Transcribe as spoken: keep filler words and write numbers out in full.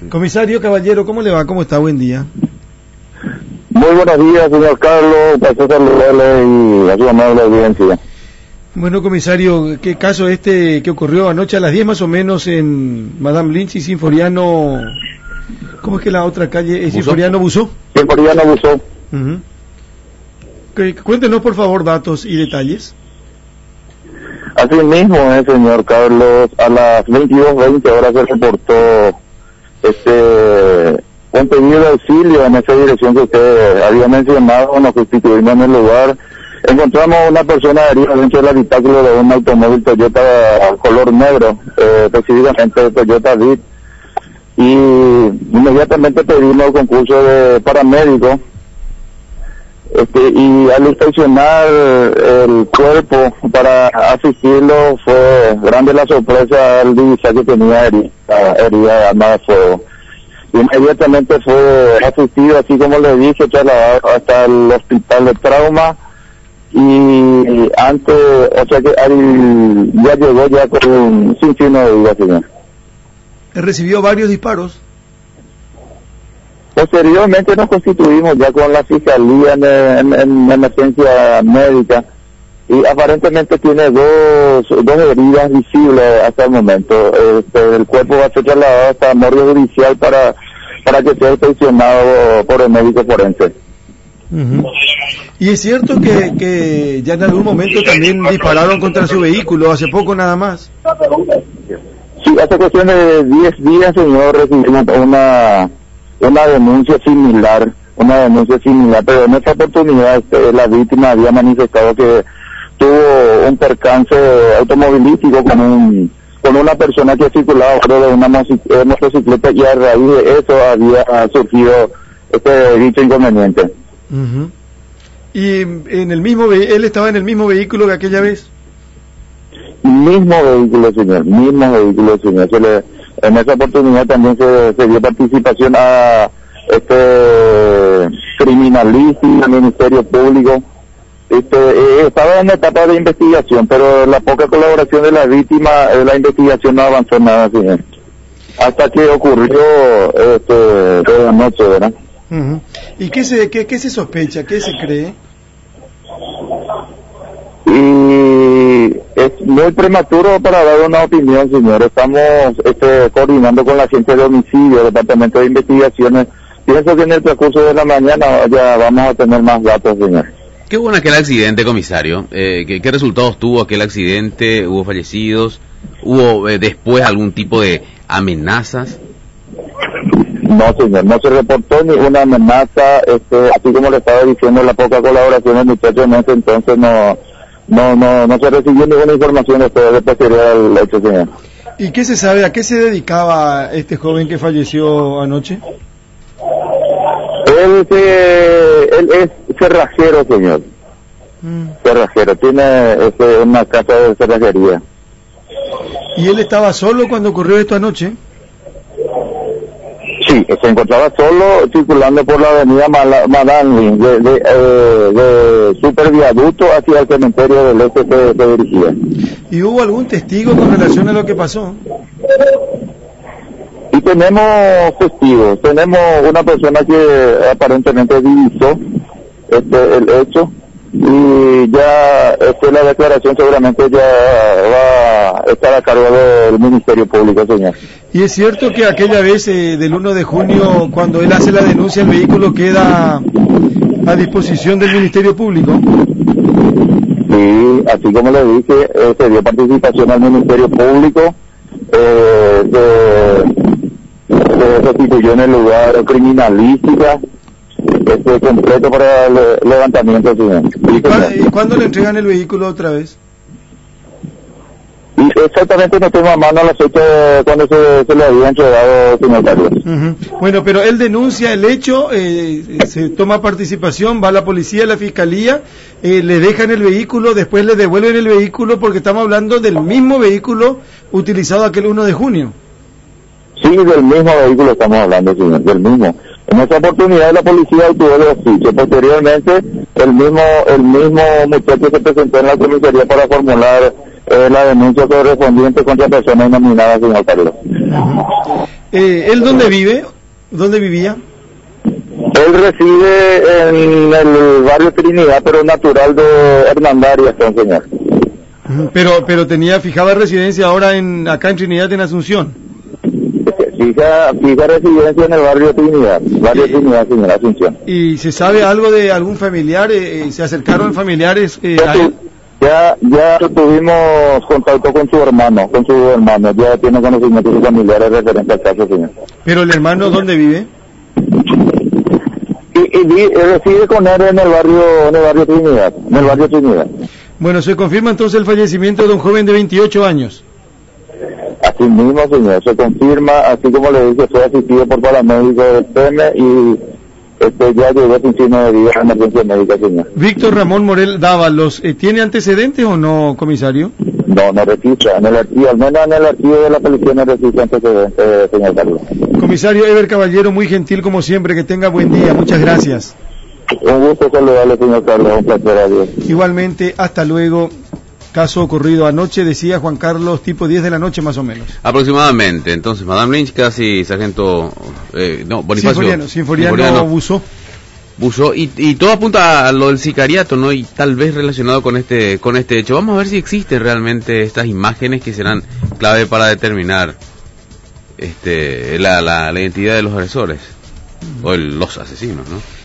Comisario Caballero, ¿cómo le va? ¿Cómo está? Buen día. Muy buenos días, señor Carlos, pasó saludarle y a su amable audiencia. Bueno, comisario, ¿qué caso este que ocurrió anoche a las diez más o menos en Madame Lynch y Sinforiano? ¿Cómo es que la otra calle es Sinforiano Busó? Sinforiano Busó. Uh-huh. Cuéntenos, por favor, datos y detalles. Así mismo, eh, señor Carlos, a las veintidós veinte horas se reportó este un pedido de auxilio en esa dirección que usted había mencionado. Nos constituimos en el lugar, encontramos una persona herida dentro del habitáculo de un automóvil Toyota color negro, eh, específicamente Toyota Beat, y inmediatamente pedimos el concurso de paramédicos. Este, y al inspeccionar el cuerpo para asistirlo, fue grande la sorpresa al divisar que tenía herida, herida de arma de fuego. Inmediatamente fue asistido, así como le dije, trasladado hasta el hospital de trauma, y antes, o sea que al, ya llegó ya con un sinfín de heridas, señor. ¿Recibió varios disparos? Posteriormente nos constituimos ya con la fiscalía en, en, en emergencia médica, y aparentemente tiene dos, dos heridas visibles hasta el momento. Este, el cuerpo va a ser trasladado hasta el morgue judicial para, para que sea inspeccionado por el médico forense. Uh-huh. Y es cierto que, que ya en algún momento también dispararon contra su vehículo, hace poco nada más. Sí, hace cuestión de diez días, señor, recibimos una... una denuncia similar, una denuncia similar, pero en esta oportunidad este, la víctima había manifestado que tuvo un percance automovilístico con un con una persona que circulaba a bordo de una motocicleta, y a raíz de eso había surgido este dicho inconveniente. Uh-huh. ¿Y en el mismo él estaba en el mismo vehículo que aquella vez? Mismo vehículo, señor, mismo vehículo, señor. Se le, en esa oportunidad también se, se dio participación a este criminalística, al Ministerio Público. Este, eh, estaba en etapa de investigación, pero la poca colaboración de la víctima, eh, la investigación no avanzó nada, señor. Hasta que ocurrió este, de la noche, ¿verdad? Uh-huh. ¿Y qué se, qué, qué se sospecha? ¿Qué se cree? Y es muy prematuro para dar una opinión, señor. Estamos este, coordinando con la agencia de homicidio, departamento de investigaciones. Pienso que en el transcurso de la mañana ya vamos a tener más datos, señor. ¿Qué hubo en aquel accidente, comisario? Eh, ¿qué, ¿Qué resultados tuvo aquel accidente? ¿Hubo fallecidos? ¿Hubo eh, después algún tipo de amenazas? No, señor, no se reportó ninguna amenaza. Este, así como le estaba diciendo, la poca colaboración del muchacho en ese entonces no... No, no, no se recibió ninguna información después de posterior al hecho, señor. ¿Y qué se sabe? ¿A qué se dedicaba este joven que falleció anoche? Él, se, él es cerrajero, señor. Mm. Cerrajero, tiene este, una casa de cerrajería. ¿Y él estaba solo cuando ocurrió esto anoche? Sí, se encontraba solo circulando por la avenida Madame de, de, eh, de Superviaducto hacia el cementerio del este de, de dirigía. ¿Y hubo algún testigo con relación a lo que pasó? Y tenemos testigos, tenemos una persona que aparentemente divisó este, el hecho, y ya este, la declaración seguramente ya va a estar a cargo del Ministerio Público, señor. ¿Y es cierto que aquella vez eh, del uno de junio, cuando él hace la denuncia, el vehículo queda a disposición del Ministerio Público? Sí, así como le dije, eh, se dio participación al Ministerio Público, eh, se, se restituyó en el lugar criminalística, este completo para el levantamiento, señor. ¿Y, ¿Cuándo, ¿Y cuándo le entregan el vehículo otra vez? Y exactamente no tengo a mano la fecha cuando se, se le había entregado, señor Carlos. Uh-huh. Bueno, pero él denuncia el hecho, eh, se toma participación, va a la policía, a la fiscalía, eh, le dejan el vehículo, después le devuelven el vehículo, porque estamos hablando del mismo vehículo utilizado aquel uno de junio. Sí, del mismo vehículo estamos hablando, señor, del mismo. En esa oportunidad la policía obtuvo el oficio. Posteriormente, el mismo el mismo muchacho se presentó en la comisaría para formular eh, la denuncia correspondiente contra personas nominadas, señor Carlos. Eh, ¿Él dónde vive? ¿Dónde vivía? Él reside en el barrio Trinidad, pero natural de Hernandarias, señor. Pero pero tenía fijada residencia ahora en acá en Trinidad, en Asunción. Fija, fija residencia en el barrio Trinidad, barrio Eh, Trinidad, señor, Asunción. ¿Y se sabe algo de algún familiar? Eh, ¿Se acercaron familiares eh, Ya, a él? ya, ya tuvimos contacto con su hermano, con su hermano, ya tiene conocimientos de familiares referente al caso, señor. ¿Pero el hermano dónde vive? Y, y, y reside con él en el barrio, en el barrio Trinidad, en el barrio Trinidad. Bueno, se confirma entonces el fallecimiento de un joven de veintiocho años. Así mismo, señor, se confirma, así como le dije, fue asistido por paramédicos del P M y este, ya llegó sin signo de vida a emergencia médica, señor. Víctor Ramón Morel Dávalos, eh, ¿tiene antecedentes o no, comisario? No, no registra, en el archivo, al menos en el archivo de la policía no registra antecedentes, eh, señor Carlos. Comisario Ever Caballero, muy gentil como siempre, que tenga buen día, muchas gracias. Un gusto saludarle, señor Carlos, un placer, adiós. Igualmente, hasta luego. Caso ocurrido anoche, decía Juan Carlos, tipo diez de la noche más o menos. Aproximadamente, entonces, Madame Lynch, casi sargento, eh, no, Bonifacio. Sinforiano, Sinforiano, Sinforiano Buzo. Buzo, y, y todo apunta a lo del sicariato, ¿no? Y tal vez relacionado con este, con este hecho. Vamos a ver si existen realmente estas imágenes que serán clave para determinar, este, la, la, la identidad de los agresores, o el, los asesinos, ¿no?